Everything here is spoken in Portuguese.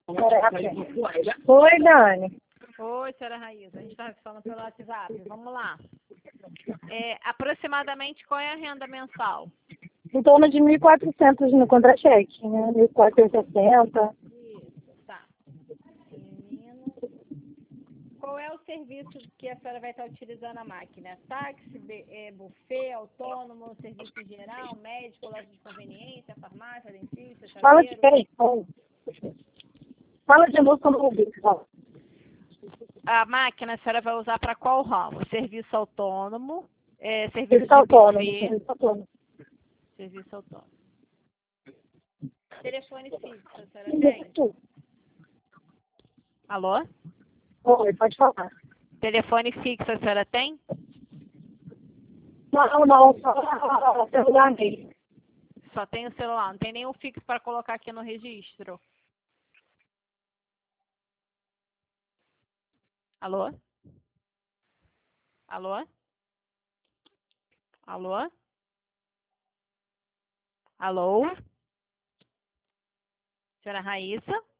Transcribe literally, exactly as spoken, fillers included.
Oi, Dani. Oi, senhora Raíssa. A gente está falando pelo WhatsApp. Vamos lá. É, aproximadamente qual é a renda mensal? Em torno de mil e quatrocentos no contra-cheque, né? mil quatrocentos e sessenta. Isso, tá. Menino. Qual é o serviço que a senhora vai estar utilizando a máquina? Táxi, be- é, buffet, autônomo, serviço geral, médico, loja de conveniência, farmácia, dentista, Fala de, chaveiro? peraí, fala. Fala de novo quando eu ouvir, fala. A máquina a senhora vai usar para qual ramo? Serviço autônomo, é, serviço Serviço de autônomo, buffet, serviço autônomo. serviço autônomo. Telefone fixo, a senhora tem? Alô? Oi, pode falar. Telefone fixo, a senhora tem? Não, não, só celular mesmo. Só tem o celular, não tem nenhum fixo para colocar aqui no registro. Alô? Alô? Alô? Alô? Senhora Raíssa?